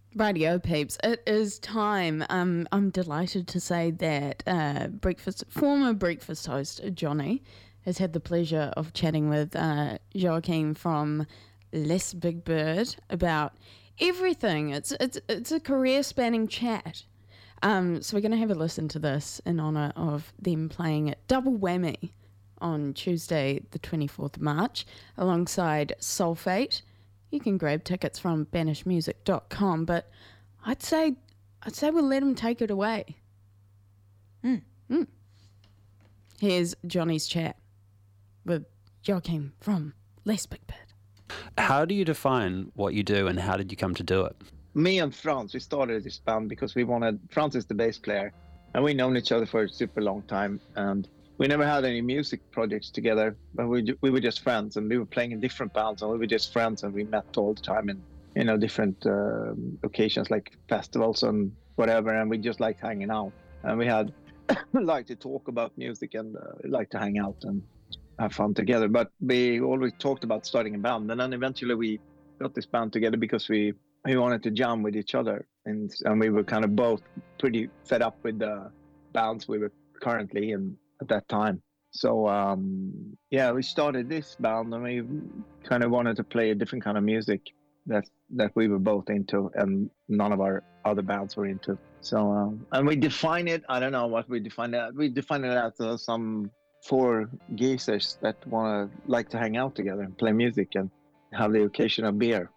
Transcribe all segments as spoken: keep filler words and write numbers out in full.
Radio peeps, it is time. Um, I'm delighted to say that uh, breakfast former breakfast host Johnny has had the pleasure of chatting with uh, Joachim from Les Big Bird about everything. It's it's it's a career spanning chat. Um, so we're going to have a listen to this in honour of them playing at Double Whammy on Tuesday, the twenty-fourth of March, alongside Sulfate. You can grab tickets from banish music dot com, but I'd say I'd say we'll let him take it away. Mm. Mm. Here's Johnny's chat with Joachim from Les Big Bird. How do you define what you do, and how did you come to do it? Me and Franz, we started this band because we wanted. Franz is the bass player, and we known each other for a super long time, and we never had any music projects together, but we we were just friends, and we were playing in different bands, and we were just friends, and we met all the time in, you know, different uh, occasions like festivals and whatever, and we just liked hanging out, and we had liked to talk about music and uh, liked to hang out and have fun together. But we always talked about starting a band, and then eventually we got this band together because we we wanted to jam with each other, and and we were kind of both pretty fed up with the bands we were currently in at that time. So um yeah, we started this band, and we kind of wanted to play a different kind of music that that we were both into and none of our other bands were into. So um and we define it, I don't know what we define it we define it as uh, some four geezers that want to like to hang out together and play music and have the occasional beer.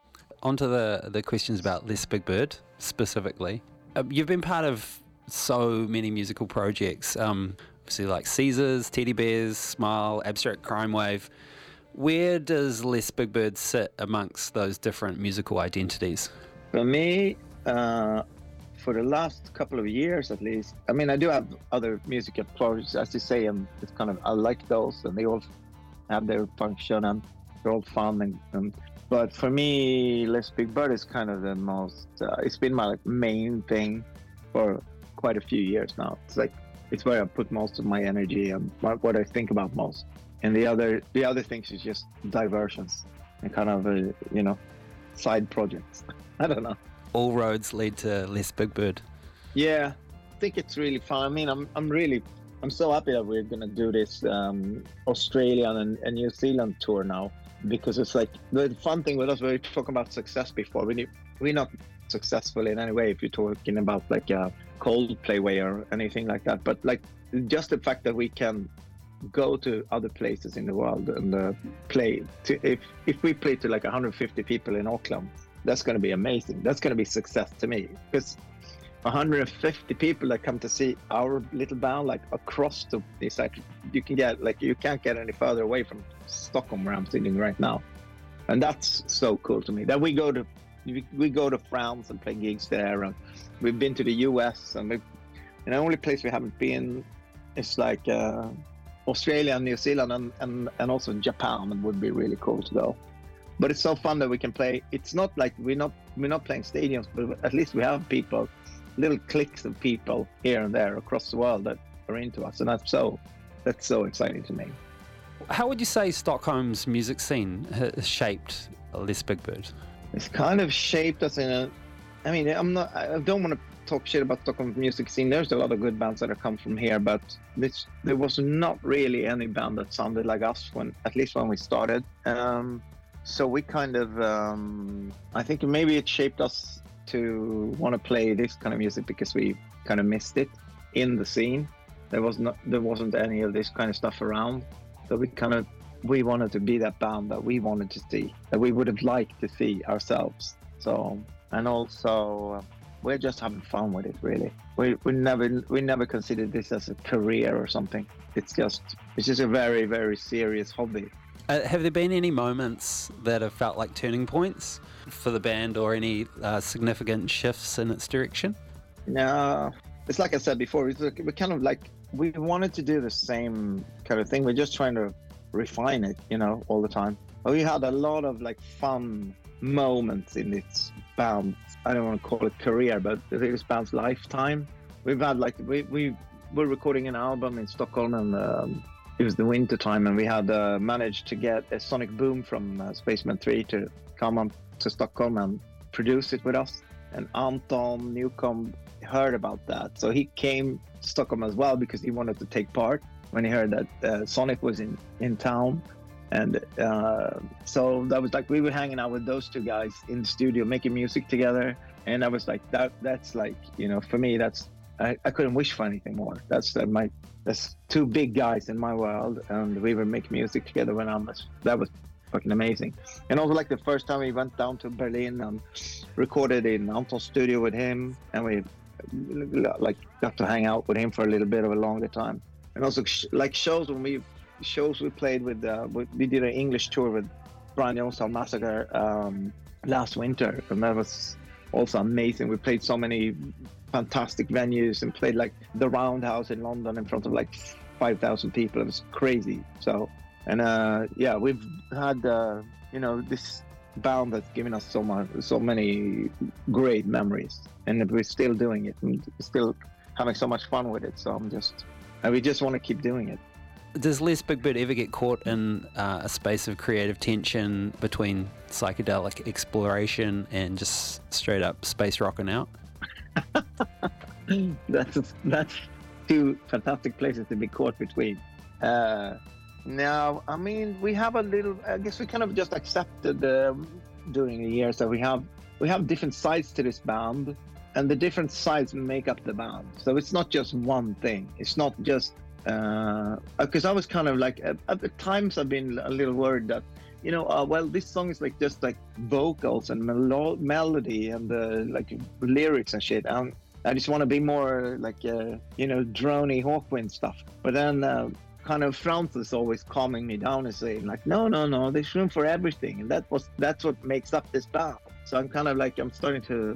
On to the, the questions about Les Big Bird specifically. Uh, you've been part of so many musical projects, um, obviously like Caesars, Teddy Bears, Smile, Abstract Crime Wave. Where does Les Big Bird sit amongst those different musical identities? For me, uh, for the last couple of years at least, I mean, I do have other musical projects, as you say, and it's kind of, I like those, and they all have their function, and they're all fun. And, and but for me, Les Big Bird is kind of the most, uh, it's been my like, main thing for quite a few years now. It's like, it's where I put most of my energy and what I think about most. And the other, the other things is just diversions and kind of, uh, you know, side projects. I don't know. All roads lead to Les Big Bird. Yeah, I think it's really fun. I mean, I'm, I'm really, I'm so happy that we're gonna do this um, Australian and, and New Zealand tour now, because it's like the fun thing with us. We were talking about success before. We we're not successful in any way if you're talking about like a Coldplay way or anything like that. But like just the fact that we can go to other places in the world and uh, play. To, if if we play to like one hundred fifty people in Auckland, that's going to be amazing. That's going to be success to me, because one hundred fifty people that come to see our little band like across the it's like you can get like you can't get any further away from Stockholm where I'm sitting right now, and that's so cool to me that we go to we, we go to France and play gigs there, and we've been to the U S, and we and the only place we haven't been is like uh, Australia and New Zealand, and, and and also Japan. It would be really cool to go. But it's so fun that we can play. It's not like we're not we're not playing stadiums, but at least we have people, little cliques of people here and there across the world that are into us, and that's so that's so exciting to me. How would you say Stockholm's music scene has shaped Les Big Bird? It's kind of shaped us in a. I mean, I'm not. I don't want to talk shit about Stockholm's music scene. There's a lot of good bands that have come from here, but this, there was not really any band that sounded like us when, at least when we started. Um, so we kind of, um, I think maybe it shaped us to want to play this kind of music because we kind of missed it in the scene. There was not, there wasn't any of this kind of stuff around. So we kind of, we wanted to be that band that we wanted to see, that we would have liked to see ourselves. So, and also, uh, we're just having fun with it, really. We we never we never considered this as a career or something. It's just it's just a very very serious hobby. Uh, have there been any moments that have felt like turning points for the band, or any uh, significant shifts in its direction? No, it's like I said before. It's like, we kind of like we wanted to do the same kind of thing. We're just trying to refine it, you know, all the time. But we had a lot of like fun moments in this band. I don't want to call it career, but this band's lifetime. We've had like we we were recording an album in Stockholm, and um, it was the winter time, and we had uh, managed to get a Sonic Boom from uh, Spaceman three to come on to Stockholm and produce it with us. and Anton Newcomb heard about that. So he came to Stockholm as well because he wanted to take part when he heard that uh, Sonic was in, in town. And uh, so that was like, we were hanging out with those two guys in the studio, making music together. And I was like, that that's like, you know, for me, that's, I, I couldn't wish for anything more. That's uh, my, that's two big guys in my world. And we were making music together when I was, that was fucking amazing. And also like the first time we went down to Berlin and recorded in Anton's studio with him. And we like got to hang out with him for a little bit of a longer time. And also sh- like shows when we, shows we played with, uh, we, we did an English tour with Brian Jonestown Massacre um, last winter. And that was also amazing. We played so many fantastic venues and played like the Roundhouse in London in front of like five thousand people. It was crazy. So, and uh, yeah, we've had, uh, you know, this band that's given us so much, so many great memories, and we're still doing it and still having so much fun with it. So I'm just, and we just want to keep doing it. Does Les Big Bird ever get caught in uh, a space of creative tension between psychedelic exploration and just straight up space rocking out? that's that's two fantastic places to be caught between. Uh, now, I mean, we have a little. I guess we kind of just accepted uh, during the years that we have we have different sides to this band, and the different sides make up the band. So it's not just one thing. It's not just because uh, I was kind of like at, at the times I've been a little worried that, you know, uh, well, this song is like just like vocals and melo- melody and uh, like lyrics and shit. And I just want to be more like, uh, you know, drony Hawkwind stuff. But then uh, kind of Francis always calming me down and saying like, no, no, no, there's room for everything. And that was that's what makes up this band. So I'm kind of like, I'm starting to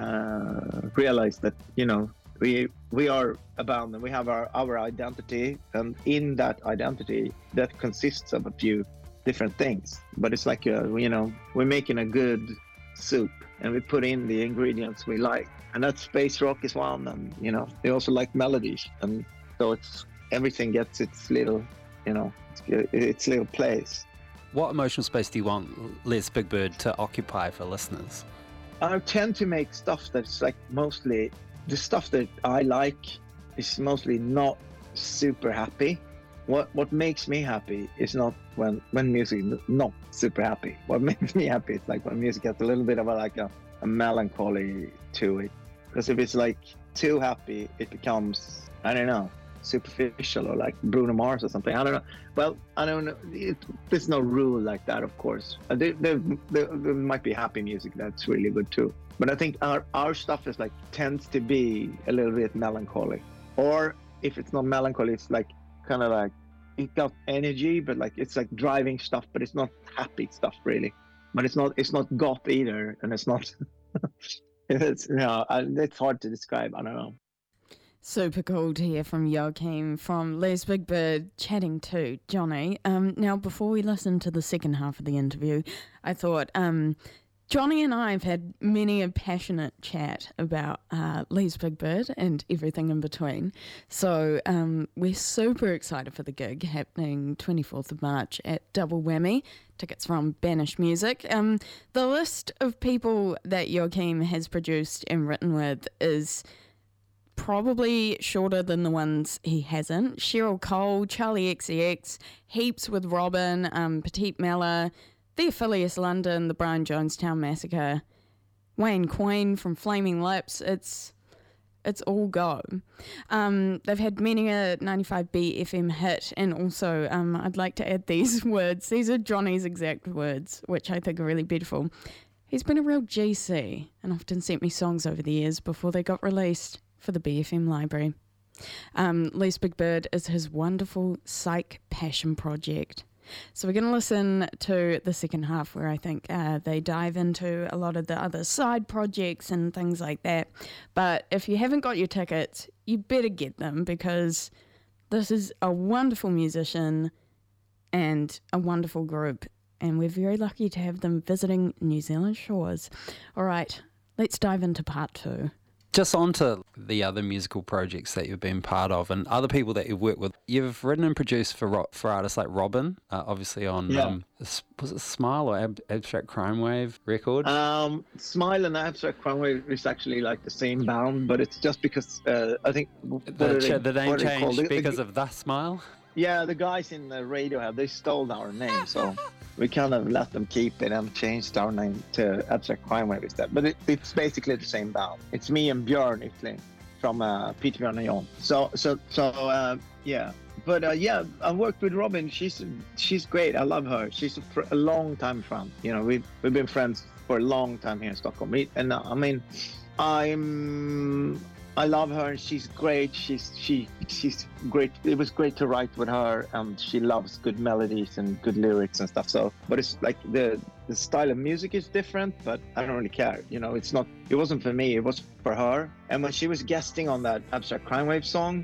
uh, realize that, you know, we we are a band and we have our, our identity. And in that identity, that consists of a few different things, but it's like uh, you know, we're making a good soup and we put in the ingredients we like, and that space rock is one, and you know, they also like melodies, and so it's everything gets its little, you know, its, its little place. What emotional space do you want Les Big Bird to occupy for listeners? I tend to make stuff that's like mostly the stuff that I like is mostly not super happy. What what makes me happy is not when when music is not super happy. What makes me happy is like when music has a little bit of a, like a, a melancholy to it. Because if it's like too happy, it becomes, I don't know, superficial, or like Bruno Mars or something. I don't know. Well, I don't know. It, there's no rule like that, of course. Uh, There, there, there, there might be happy music that's really good too. But I think our our stuff is like tends to be a little bit melancholy. Or if it's not melancholy, it's like kind of like it got energy, but like it's like driving stuff, but it's not happy stuff really. But it's not it's not goth either, and it's not. it's you know it's hard to describe. I don't know. Super cool to hear from Joachim from Les Big Bird chatting to Johnny. Um, now, before we listen to the second half of the interview, I thought um, Johnny and I have had many a passionate chat about uh, Les Big Bird and everything in between. So um, we're super excited for the gig happening twenty-fourth of March at Double Whammy. Tickets from Banished Music. Um, the list of people that Joachim has produced and written with is probably shorter than the ones he hasn't. Cheryl Cole, Charlie X C X, heaps with Robin, um, Petite Mella, The Affilius London, the Brian Jonestown Massacre, Wayne Coyne from Flaming Lips. It's it's all go. Um, they've had many a ninety-five B F M hit, and also um, I'd like to add these words. These are Johnny's exact words, which I think are really beautiful. He's been a real G C and often sent me songs over the years before they got released for the B F M library. Um, Les Big Bird is his wonderful psych passion project. So we're going to listen to the second half where I think uh, they dive into a lot of the other side projects and things like that. But if you haven't got your tickets, you better get them, because this is a wonderful musician and a wonderful group, and we're very lucky to have them visiting New Zealand shores. All right, let's dive into part two. Just on to the other musical projects that you've been part of and other people that you've worked with. You've written and produced for ro- for artists like Robin, uh, obviously on, Yeah. um, s- was it Smile or Ab- Abstract Crime Wave record? Um, Smile and Abstract Crime Wave is actually like the same band, but it's just because uh, I think what the, are ch- they- the name what are they called? changed The- the- because of The Smile? Yeah, the guys in the Radiohead, they stole our name, so we kind of let them keep it and changed our name to Abstract Crime Wave instead. But it, it's basically the same band. It's me and Björn Yttling from uh, Peter Björn and Jon. So, so, so, uh, yeah. But uh, yeah, I worked with Robin. She's she's great. I love her. She's a, fr- a long time friend. You know, we've we've been friends for a long time here in Stockholm. We, and uh, I mean, I'm. I love her and she's great. She's she she's great. It was great to write with her, and she loves good melodies and good lyrics and stuff. So, but it's like the the style of music is different, but I don't really care. You know, it's not. It wasn't for me. It was for her. And when she was guesting on that Abstract Crime Wave song,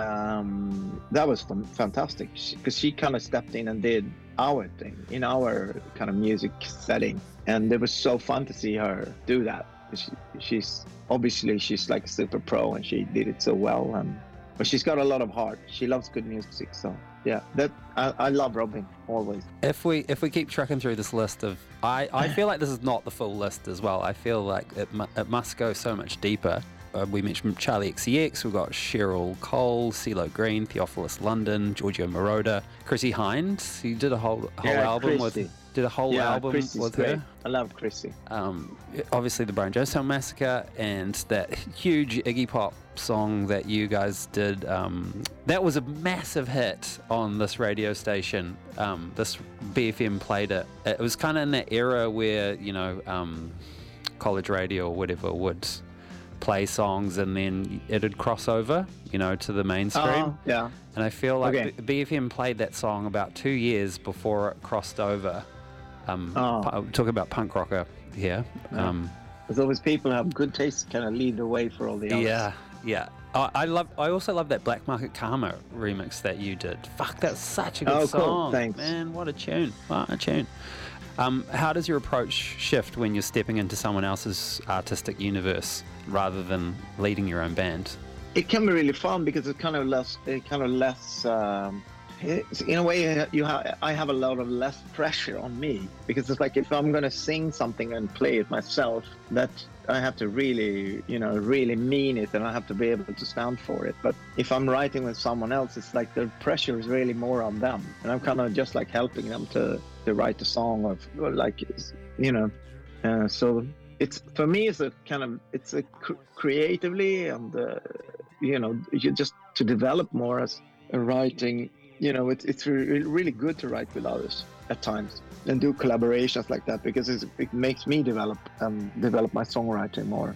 um, that was fun, fantastic because she, she kind of stepped in and did our thing in our kind of music setting, and it was so fun to see her do that. She, she's obviously she's like a super pro and she did it so well, and but she's got a lot of heart. She loves good music, so yeah, that I, I love Robin always. If we if we keep trucking through this list of, I, I feel like this is not the full list as well. I feel like it mu- it must go so much deeper. Uh, we mentioned Charlie X C X, we've got Cheryl Cole, CeeLo Green, Theophilus London, Giorgio Moroder, Chrissy Hynde. You did a whole whole Yeah, album Chrissy. with did a whole yeah, album Chrissy's with great. her. I love Chrissy. Um, obviously the Brian Jonestown Massacre and that huge Iggy Pop song that you guys did. Um, that was a massive hit on this radio station. Um, this B F M played it. It was kind of in that era where, you know, um, college radio or whatever would play songs and then it'd cross over, you know, to the mainstream. Uh, yeah. And I feel like Okay. B- B F M played that song about two years before it crossed over. Um, Oh. pu- talking about punk rocker here. Yeah. Um, There's always people who have good taste kind of lead the way for all the others. yeah, yeah. I, I love. I also love that Black Market Karma remix that you did. Fuck, that's such a good Oh, cool. song, Thanks. man. What a tune! What a tune. Um, how does your approach shift when you're stepping into someone else's artistic universe rather than leading your own band? It can be really fun because it's kind of less, it kind of less. Um, it's, in a way, you have. I have a lot of less pressure on me because it's like if I'm gonna sing something and play it myself, that I have to really, you know, really mean it, and I have to be able to stand for it. But if I'm writing with someone else, it's like the pressure is really more on them, and I'm kind of just like helping them to to write a song of, or like, you know, uh, so. It's for me. It's a kind of it's a cr- creatively and uh, you know you just to develop more as a writing. You know, it's it's re- really good to write with others at times and do collaborations like that because it's, it makes me develop um, develop my songwriting more.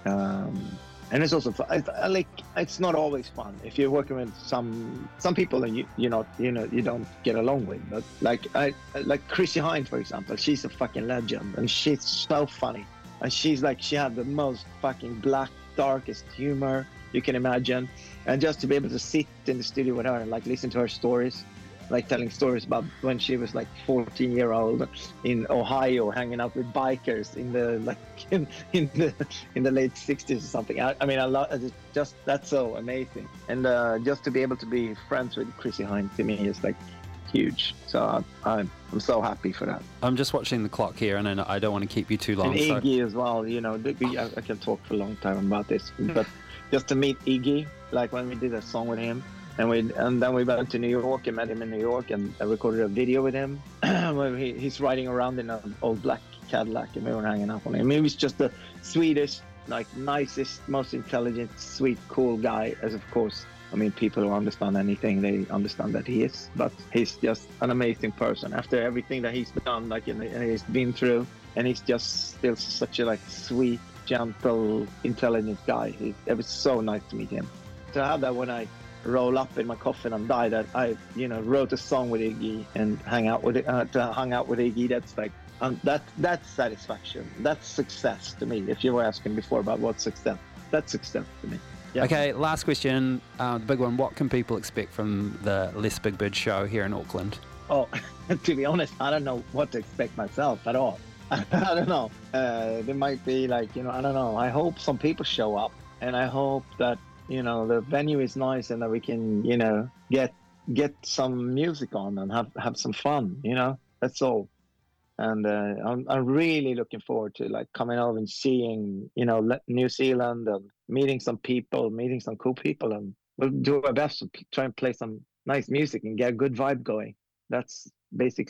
Um, and it's also fun. I, I like it's not always fun if you're working with some some people and you you know you know you don't get along with. But like I like Chrissy Hynde, for example, she's a fucking legend and she's so funny. And she's like, she had the most fucking black, darkest humor you can imagine. And just to be able to sit in the studio with her and like listen to her stories, like telling stories about when she was like fourteen year old in Ohio, hanging out with bikers in the like in, in the in the late sixties or something. I, I mean, I love it's just that's so amazing. And uh, just to be able to be friends with Chrissy Hynde to me is like huge. So I'm, I'm I'm so happy for that. I'm just watching the clock here, and I don't want to keep you too long. And so- Iggy as well, you know, the- we- I, I can talk for a long time about this, but just to meet Iggy, like when we did a song with him, and we and then we went to New York and met him in New York, and I recorded a video with him where he, he's riding around in an old black Cadillac, and we were hanging out on him. I mean, he was just the sweetest, like nicest, most intelligent, sweet, cool guy, as of course. I mean, people who understand anything, they understand that he is, but he's just an amazing person after everything that he's done, like, and he's been through, and he's just still such a, like, sweet, gentle, intelligent guy. He, it was so nice to meet him. To have that when I roll up in my coffin and die, that I, you know, wrote a song with Iggy and hang out with, uh, to hang out with Iggy, that's like, um, that, that's satisfaction. That's success to me. If you were asking before about what success, that's success to me. Yeah. Okay, last question, uh, the big one. What can people expect from the Les Big Bird show here in Auckland? Oh, to be honest, I don't know what to expect myself at all. I don't know. Uh, there might be like, you know, I don't know. I hope some people show up and I hope that, you know, the venue is nice and that we can, you know, get get some music on and have have some fun. You know, that's all. And uh, I'm I'm really looking forward to like coming over and seeing, you know, Le- New Zealand and meeting some people, meeting some cool people, and we'll do our best to p- try and play some nice music and get a good vibe going. That's basically